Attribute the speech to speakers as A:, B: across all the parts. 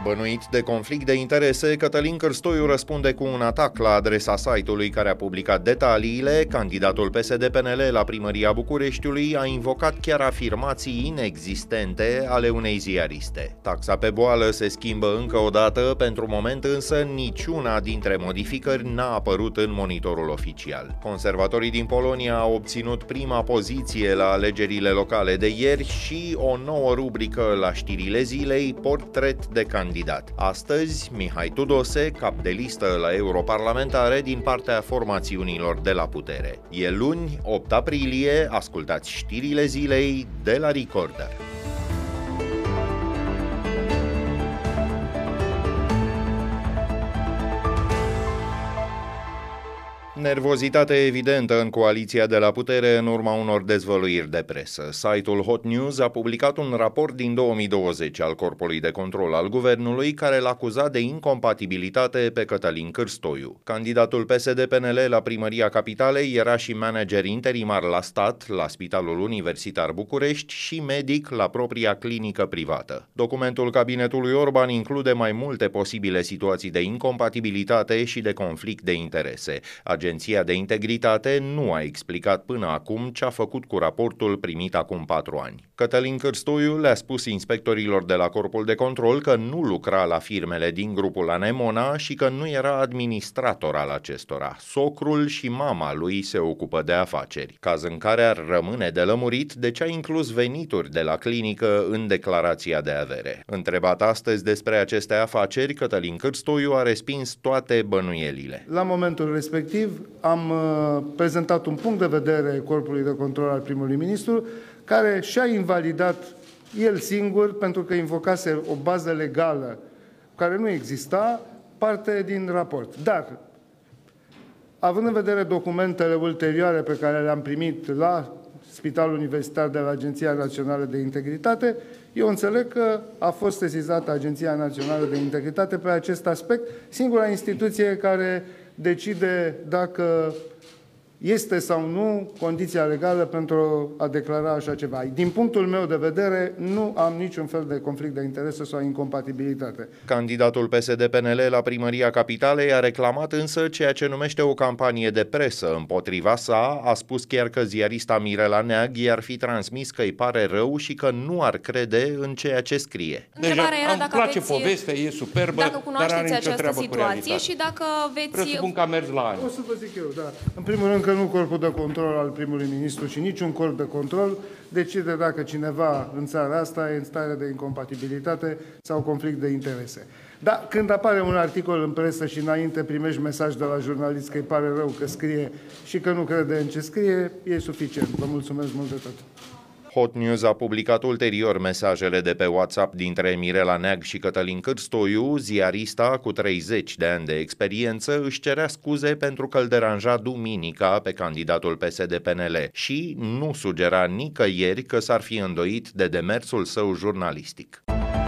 A: Bănuit de conflict de interese, Cătălin Cârstoiu răspunde cu un atac la adresa site-ului care a publicat detaliile. Candidatul PSD-PNL la primăria Bucureștiului a invocat chiar afirmații inexistente ale unei ziariste. Taxa pe boală se schimbă încă o dată, pentru moment însă niciuna dintre modificări n-a apărut în monitorul oficial. Conservatorii din Polonia au obținut prima poziție la alegerile locale de ieri și o nouă rubrică la știrile zilei, portret de candidat. Astăzi, Mihai Tudose, cap de listă la europarlamentare din partea formațiunilor de la putere. E luni, 8 aprilie, ascultați știrile zilei de la Recorder. Nervozitate evidentă în coaliția de la putere în urma unor dezvăluiri de presă. Site-ul Hot News a publicat un raport din 2020 al Corpului de Control al Guvernului care l-a acuzat de incompatibilitate pe Cătălin Cârstoiu. Candidatul PSD-PNL la primăria Capitalei era și manager interimar la stat, la Spitalul Universitar București și medic la propria clinică privată. Documentul cabinetului Orban include mai multe posibile situații de incompatibilitate și de conflict de interese. Agenția de Integritate nu a explicat până acum ce a făcut cu raportul primit acum 4 ani. Cătălin Cârstoiu le-a spus inspectorilor de la Corpul de Control că nu lucra la firmele din grupul Anemona și că nu era administrator al acestora. Socrul și mama lui se ocupă de afaceri, caz în care ar rămâne de lămurit de ce a inclus venituri de la clinică în declarația de avere. Întrebat astăzi despre aceste afaceri, Cătălin Cârstoiu a respins toate bănuielile.
B: La momentul respectiv am prezentat un punct de vedere Corpului de Control al primului ministru, care și-a invalidat el singur, pentru că invocase o bază legală care nu exista, parte din raport. Dar, având în vedere documentele ulterioare pe care le-am primit la Spitalul Universitar de la Agenția Națională de Integritate, eu înțeleg că a fost sesizată Agenția Națională de Integritate pe acest aspect, singura instituție care decide dacă este sau nu condiția legală pentru a declara așa ceva. Din punctul meu de vedere, nu am niciun fel de conflict de interese sau incompatibilitate.
A: Candidatul PSD-PNL la primăria Capitalei a reclamat însă ceea ce numește o campanie de presă împotriva sa, a spus chiar că ziarista Mirela Neag i-ar fi transmis că îi pare rău și că nu ar crede în ceea ce scrie.
C: Deja îmi place povestea, e superbă,
D: dacă cunoașteți această situație și dacă veți...
C: Presupun că a mers la ani.
B: O să vă zic eu, da. În primul rând că nu Corpul de Control al primului ministru și niciun corp de control decide dacă cineva în țara asta e în stare de incompatibilitate sau conflict de interese. Dar când apare un articol în presă și înainte primești mesaj de la jurnalist că îi pare rău că scrie și că nu crede în ce scrie, e suficient. Vă mulțumesc mult de tot.
A: Hot News a publicat ulterior mesajele de pe WhatsApp dintre Mirela Neag și Cătălin Cârstoiu. Ziarista, cu 30 de ani de experiență, își cerea scuze pentru că îl deranja duminica pe candidatul PSD-PNL și nu sugera nicăieri că s-ar fi îndoit de demersul său jurnalistic.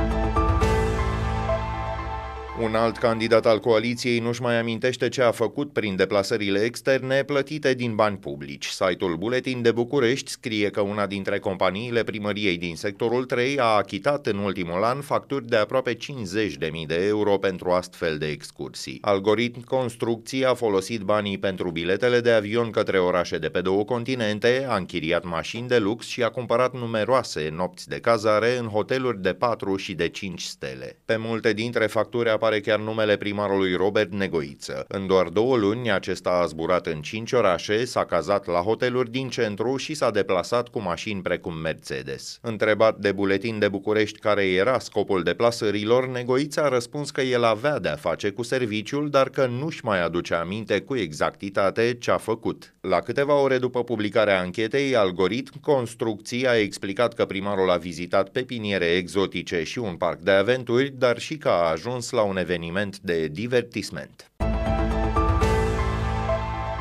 A: Un alt candidat al coaliției nu-și mai amintește ce a făcut prin deplasările externe plătite din bani publici. Site-ul Buletin de București scrie că una dintre companiile primăriei din sectorul 3 a achitat în ultimul an facturi de aproape 50.000 de euro pentru astfel de excursii. Algoritm Construcții a folosit banii pentru biletele de avion către orașe de pe 2 continente, a închiriat mașini de lux și a cumpărat numeroase nopți de cazare în hoteluri de 4 și de 5 stele. Pe multe dintre facturi apare chiar numele primarului Robert Negoiță. În doar 2 luni, acesta a zburat în 5 orașe, s-a cazat la hoteluri din centru și s-a deplasat cu mașini precum Mercedes. Întrebat de Buletin de București care era scopul deplasărilor, Negoiță a răspuns că el avea de-a face cu serviciul, dar că nu-și mai aduce aminte cu exactitate ce a făcut. La câteva ore după publicarea anchetei, Algoritm Construcții a explicat că primarul a vizitat pepiniere exotice și un parc de aventuri, dar și că a ajuns la un eveniment de divertisment.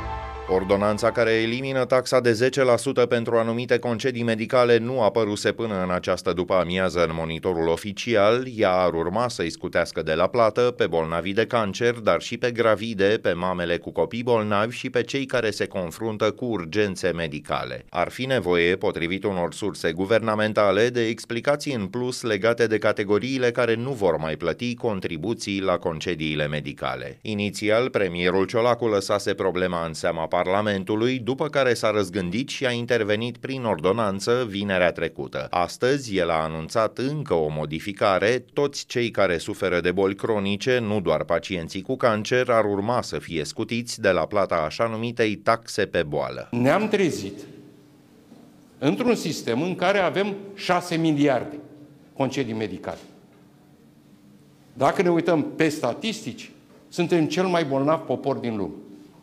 A: Ordonanța care elimină taxa de 10% pentru anumite concedii medicale nu apăruse până în această după-amiază în monitorul oficial. Ea ar urma să-i scutească de la plată pe bolnavii de cancer, dar și pe gravide, pe mamele cu copii bolnavi și pe cei care se confruntă cu urgențe medicale. Ar fi nevoie, potrivit unor surse guvernamentale, de explicații în plus legate de categoriile care nu vor mai plăti contribuții la concediile medicale. Inițial, premierul Ciolacu lăsase problema în seama Parlamentului, după care s-a răzgândit și a intervenit prin ordonanță vinerea trecută. Astăzi, el a anunțat încă o modificare. Toți cei care suferă de boli cronice, nu doar pacienții cu cancer, ar urma să fie scutiți de la plata așa numitei taxe pe boală.
C: Ne-am trezit într-un sistem în care avem 6 miliarde concedii medicale. Dacă ne uităm pe statistici, suntem cel mai bolnav popor din lume.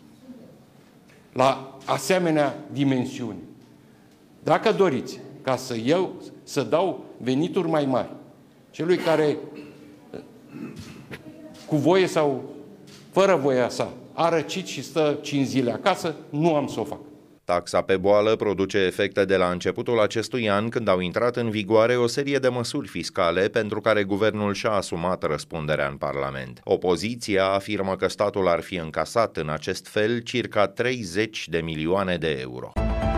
C: La asemenea dimensiuni. Dacă doriți ca să dau venituri mai mari celui care, cu voie sau fără voia sa, a răcit și stă 5 zile acasă, nu am să o fac.
A: Taxa pe boală produce efecte de la începutul acestui an, când au intrat în vigoare o serie de măsuri fiscale pentru care guvernul și-a asumat răspunderea în Parlament. Opoziția afirmă că statul ar fi încasat în acest fel circa 30 de milioane de euro.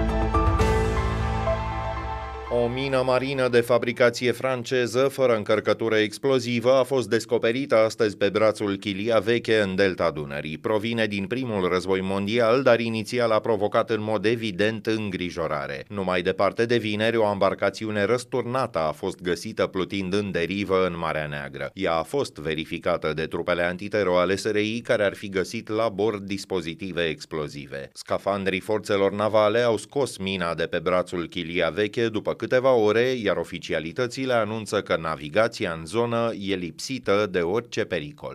A: O mină marină de fabricație franceză, fără încărcătură explozivă, a fost descoperită astăzi pe brațul Chilia Veche, în delta Dunării. Provine din primul război mondial, dar inițial a provocat în mod evident îngrijorare. Numai departe de vineri, o embarcațiune răsturnată a fost găsită plutind în derivă în Marea Neagră. Ea a fost verificată de trupele antitero ale SRI, care ar fi găsit la bord dispozitive explozive. Scafandrii forțelor navale au scos mina de pe brațul Chilia Veche după câteva ore, iar oficialitățile anunță că navigația în zonă e lipsită de orice pericol.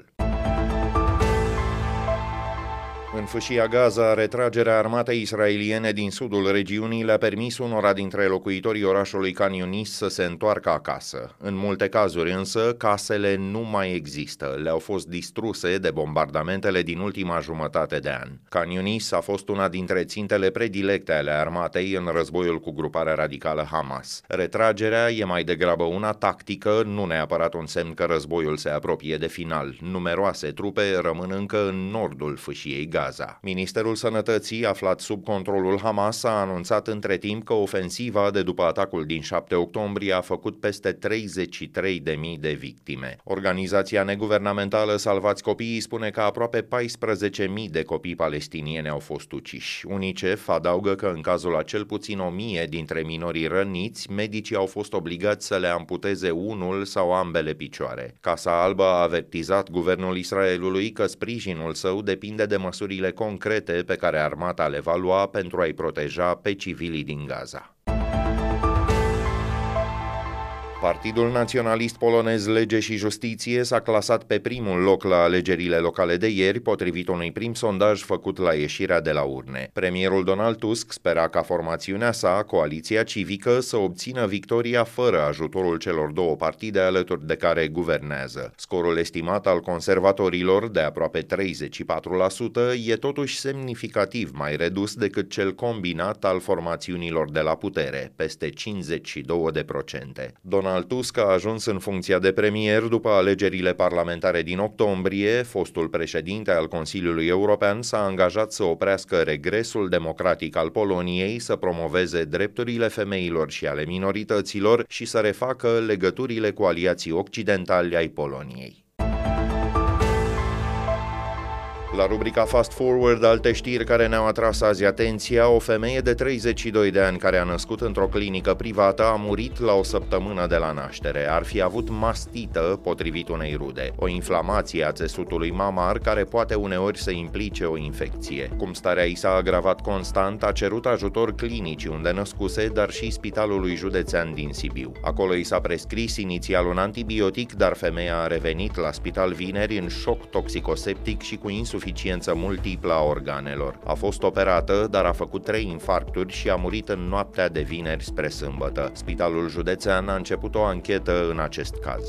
A: În fâșia Gaza, retragerea armatei israeliene din sudul regiunii le-a permis unora dintre locuitorii orașului Khan Yunis să se întoarcă acasă. În multe cazuri însă, casele nu mai există, le-au fost distruse de bombardamentele din ultima jumătate de an. Khan Yunis a fost una dintre țintele predilecte ale armatei în războiul cu gruparea radicală Hamas. Retragerea e mai degrabă una tactică, nu neapărat un semn că războiul se apropie de final. Numeroase trupe rămân încă în nordul fâșiei Gaza. Ministerul Sănătății, aflat sub controlul Hamas, a anunțat între timp că ofensiva de după atacul din 7 octombrie a făcut peste 33.000 de victime. Organizația neguvernamentală Salvați Copiii spune că aproape 14.000 de copii palestinieni au fost uciși. UNICEF adaugă că în cazul a cel puțin 1.000 dintre minorii răniți, medicii au fost obligați să le amputeze unul sau ambele picioare. Casa Albă a avertizat guvernul Israelului că sprijinul său depinde de măsurile concrete pe care armata le va lua pentru a-i proteja pe civilii din Gaza. Partidul naționalist polonez Lege și Justiție s-a clasat pe primul loc la alegerile locale de ieri, potrivit unui prim sondaj făcut la ieșirea de la urne. Premierul Donald Tusk spera ca formațiunea sa, Coaliția Civică, să obțină victoria fără ajutorul celor două partide alături de care guvernează. Scorul estimat al conservatorilor, de aproape 34%, e totuși semnificativ mai redus decât cel combinat al formațiunilor de la putere, peste 52%. Donald Tusk a ajuns în funcția de premier după alegerile parlamentare din octombrie. Fostul președinte al Consiliului European s-a angajat să oprească regresul democratic al Poloniei, să promoveze drepturile femeilor și ale minorităților și să refacă legăturile cu aliații occidentali ai Poloniei. La rubrica Fast Forward, alte știri care ne-au atras azi atenția: o femeie de 32 de ani care a născut într-o clinică privată a murit la o săptămână de la naștere. Ar fi avut mastită, potrivit unei rude, o inflamație a țesutului mamar care poate uneori să implice o infecție. Cum starea i s-a agravat constant, a cerut ajutor clinicii unde născuse, dar și Spitalului Județean din Sibiu. Acolo i s-a prescris inițial un antibiotic, dar femeia a revenit la spital vineri în șoc toxicoseptic și cu insuficiență multiplă a organelor. A fost operată, dar a făcut 3 infarcturi și a murit în noaptea de vineri spre sâmbătă. Spitalul Județean a început o anchetă în acest caz.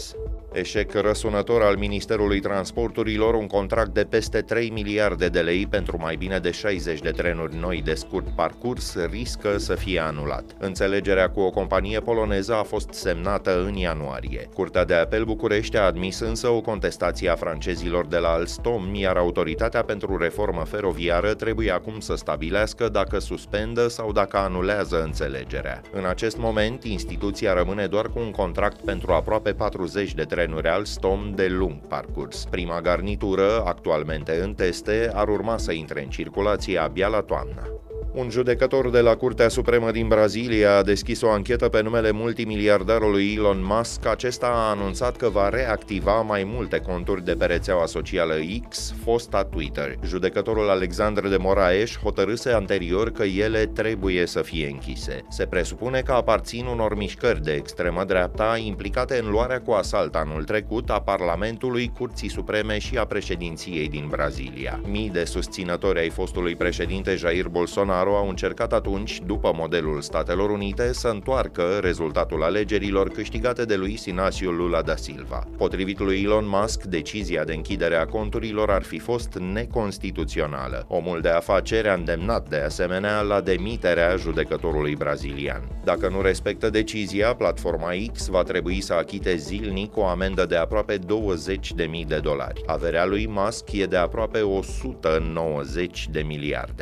A: Eșec răsunător al Ministerului Transporturilor, un contract de peste 3 miliarde de lei pentru mai bine de 60 de trenuri noi de scurt parcurs riscă să fie anulat. Înțelegerea cu o companie poloneză a fost semnată în ianuarie. Curtea de Apel București a admis însă o contestație a francezilor de la Alstom, iar Autoritatea pentru Reformă Feroviară trebuie acum să stabilească dacă suspendă sau dacă anulează înțelegerea. În acest moment, instituția rămâne doar cu un contract pentru aproape 40 de trenuri Alstom de lung parcurs. Prima garnitură, actualmente în teste, ar urma să intre în circulație abia la toamnă. Un judecător de la Curtea Supremă din Brazilia a deschis o anchetă pe numele multimiliardarului Elon Musk. Acesta a anunțat că va reactiva mai multe conturi de pe rețeaua socială X, fosta Twitter. Judecătorul Alexandre de Moraes hotărâse anterior că ele trebuie să fie închise. Se presupune că aparțin unor mișcări de extremă dreapta implicate în luarea cu asalt anul trecut a Parlamentului, Curții Supreme și a președinției din Brazilia. Mii de susținători ai fostului președinte Jair Bolsonaro au încercat atunci, după modelul Statelor Unite, să întoarcă rezultatul alegerilor câștigate de Luiz Inácio Lula da Silva. Potrivit lui Elon Musk, decizia de închidere a conturilor ar fi fost neconstituțională. Omul de afaceri a îndemnat de asemenea la demiterea judecătorului brazilian. Dacă nu respectă decizia, platforma X va trebui să achite zilnic o amendă de aproape $20.000. Averea lui Musk e de aproape 190 de miliarde.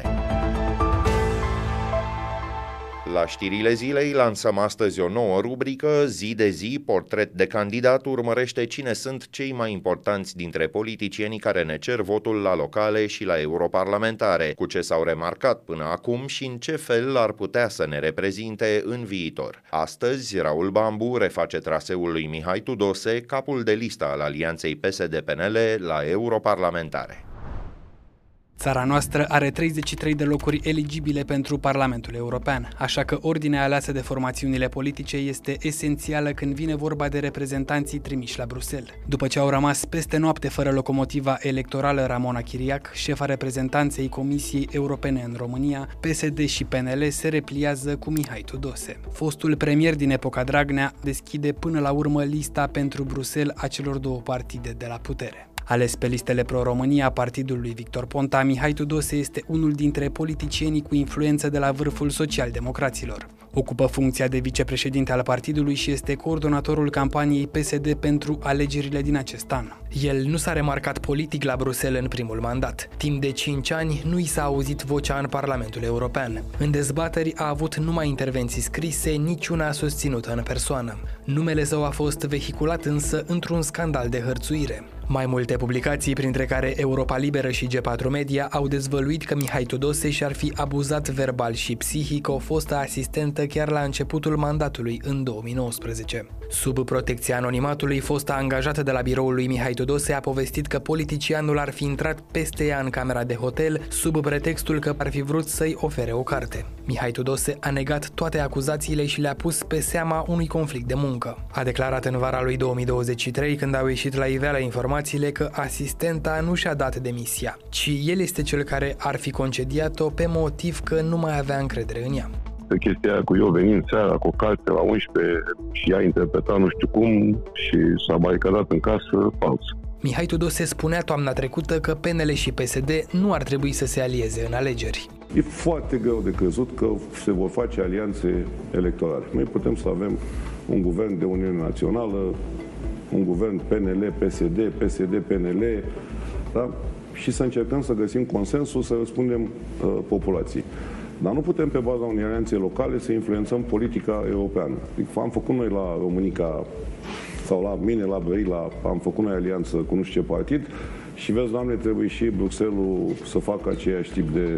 A: La știrile zilei lansăm astăzi o nouă rubrică, Zi de zi, portret de candidat, urmărește cine sunt cei mai importanți dintre politicienii care ne cer votul la locale și la europarlamentare, cu ce s-au remarcat până acum și în ce fel ar putea să ne reprezinte în viitor. Astăzi, Raul Bambu reface traseul lui Mihai Tudose, capul de listă al alianței PSD-PNL la europarlamentare.
E: Țara noastră are 33 de locuri eligibile pentru Parlamentul European, așa că ordinea aleasă de formațiunile politice este esențială când vine vorba de reprezentanții trimiși la Bruxelles. După ce au rămas peste noapte fără locomotiva electorală Ramona Chiriac, șefa reprezentanței Comisiei Europene în România, PSD și PNL se repliază cu Mihai Tudose. Fostul premier din epoca Dragnea deschide până la urmă lista pentru Bruxelles a celor două partide de la putere. Ales pe listele pro-România partidul lui Victor Ponta, Mihai Tudose este unul dintre politicienii cu influență de la vârful social-democraților. Ocupă funcția de vicepreședinte al partidului și este coordonatorul campaniei PSD pentru alegerile din acest an. El nu s-a remarcat politic la Bruxelles în primul mandat. Timp de 5 ani nu i s-a auzit vocea în Parlamentul European. În dezbateri a avut numai intervenții scrise, niciuna susținută în persoană. Numele său a fost vehiculat însă într-un scandal de hărțuire. Mai multe publicații, printre care Europa Liberă și G4 Media, au dezvăluit că Mihai Tudose și-ar fi abuzat verbal și psihic o fostă asistentă chiar la începutul mandatului, în 2019. Sub protecția anonimatului, fosta angajată de la biroul lui Mihai Tudose a povestit că politicianul ar fi intrat peste ea în camera de hotel sub pretextul că ar fi vrut să-i ofere o carte. Mihai Tudose a negat toate acuzațiile și le-a pus pe seama unui conflict de muncă. A declarat în vara lui 2023, când au ieșit la iveală informațiile că asistenta nu și-a dat demisia, ci el este cel care ar fi concediat-o pe motiv că nu mai avea încredere în ea.
F: Pe chestia aia cu eu venind seara cu o carte la 11 și ea interpreta nu știu cum și s-a baricadat în casă, fals.
E: Mihai Tudose spunea toamna trecută că PNL și PSD nu ar trebui să se alieze în alegeri.
F: E foarte greu de crezut că se vor face alianțe electorale. Noi putem să avem un guvern de Uniune Națională, un guvern PNL, PSD, PSD, PNL, da? Și să încercăm să găsim consensul, să răspundem populației. Dar nu putem pe baza unei alianțe locale să influențăm politica europeană. Adică am făcut noi la Românica sau la mine, la Brăila, am făcut noi alianță cu nu știu ce partid și vezi, Doamne, trebuie și Bruxelles să facă același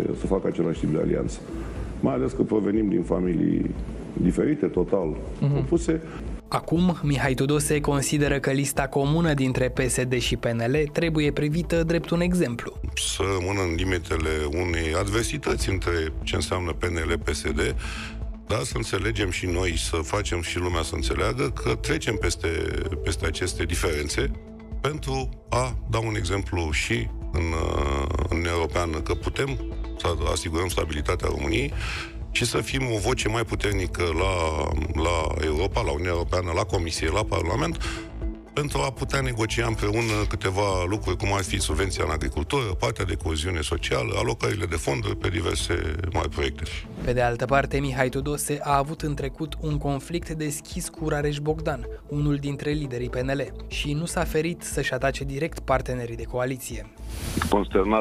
F: tip de alianță. Mai ales că provenim din familii diferite, total opuse.
E: Acum, Mihai Tudose consideră că lista comună dintre PSD și PNL trebuie privită drept un exemplu.
G: Să rămână în limitele unei adversități între ce înseamnă PNL-PSD, dar să înțelegem și noi, să facem și lumea să înțeleagă că trecem peste aceste diferențe pentru a da un exemplu și în Uniunea Europeană că putem să asigurăm stabilitatea României și să fim o voce mai puternică la Europa, la Uniunea Europeană, la Comisie, la Parlament, pentru a putea negocia împreună câteva lucruri, cum ar fi subvenția în agricultură, partea de coeziune socială, alocările de fonduri pe diverse mari proiecte.
E: Pe de altă parte, Mihai Tudose a avut în trecut un conflict deschis cu Rareș Bogdan, unul dintre liderii PNL, și nu s-a ferit să-și atace direct partenerii de coaliție.
F: Consternat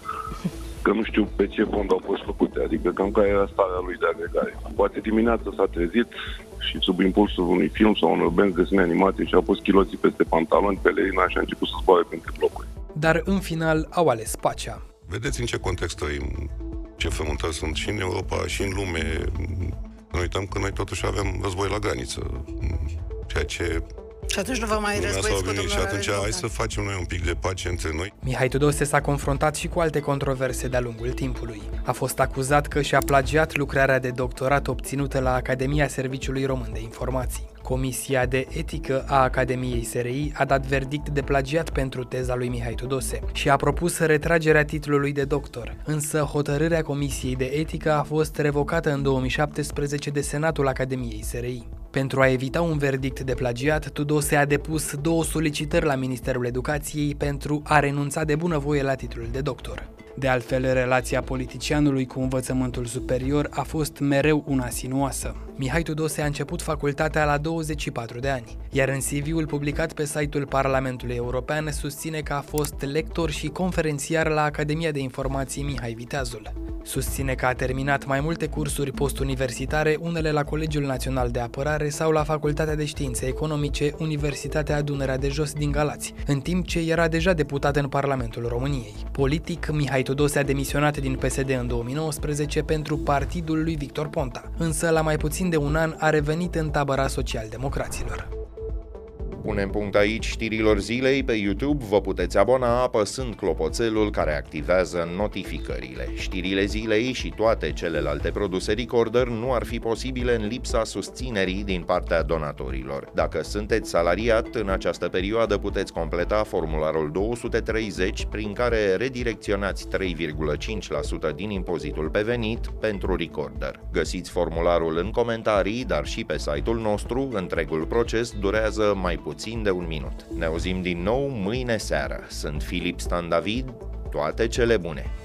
F: că nu știu pe ce fond au fost făcute, adică cam care era starea lui de agregare. Poate dimineața s-a trezit și sub impulsul unui film sau unor benzi desene animate și a pus chiloții peste pantaloni, pelerina și a început să zboare printre blocuri.
E: Dar în final au ales pacea.
G: Vedeți în ce context trăim, ce frământări sunt și în Europa și în lume. Nu uităm că noi totuși avem război la graniță, ceea ce...
H: Și atunci nu vă mai războiți cu domnul
G: Și atunci hai să facem noi un pic de pace între noi.
E: Mihai Tudose s-a confruntat și cu alte controverse de-a lungul timpului. A fost acuzat că și-a plagiat lucrarea de doctorat obținută la Academia Serviciului Român de Informații. Comisia de etică a Academiei SRI a dat verdict de plagiat pentru teza lui Mihai Tudose și a propus retragerea titlului de doctor, însă hotărârea Comisiei de etică a fost revocată în 2017 de Senatul Academiei SRI. Pentru a evita un verdict de plagiat, Tudose a depus 2 solicitări la Ministerul Educației pentru a renunța de bunăvoie la titlul de doctor. De altfel, relația politicianului cu învățământul superior a fost mereu una sinuoasă. Mihai Tudose a început facultatea la 24 de ani, iar în CV-ul publicat pe site-ul Parlamentului European susține că a fost lector și conferențiar la Academia de Informații Mihai Viteazul. Susține că a terminat mai multe cursuri postuniversitare, unele la Colegiul Național de Apărare sau la Facultatea de Științe Economice, Universitatea Dunărea de Jos din Galați, în timp ce era deja deputat în Parlamentul României. Politic, Mihai Tudose a demisionat din PSD în 2019 pentru partidul lui Victor Ponta, însă la mai puțin de un an a revenit în tabăra social-democraților.
A: Punem punct aici știrilor zilei. Pe YouTube vă puteți abona apăsând clopoțelul care activează notificările. Știrile zilei și toate celelalte produse Recorder nu ar fi posibile în lipsa susținerii din partea donatorilor. Dacă sunteți salariat, în această perioadă puteți completa formularul 230 prin care redirecționați 3,5% din impozitul pe venit pentru Recorder. Găsiți formularul în comentarii, dar și pe site-ul nostru. Întregul proces durează mai puțin de un minut. Ne auzim din nou mâine seară. Sunt Filip Stan David, toate cele bune!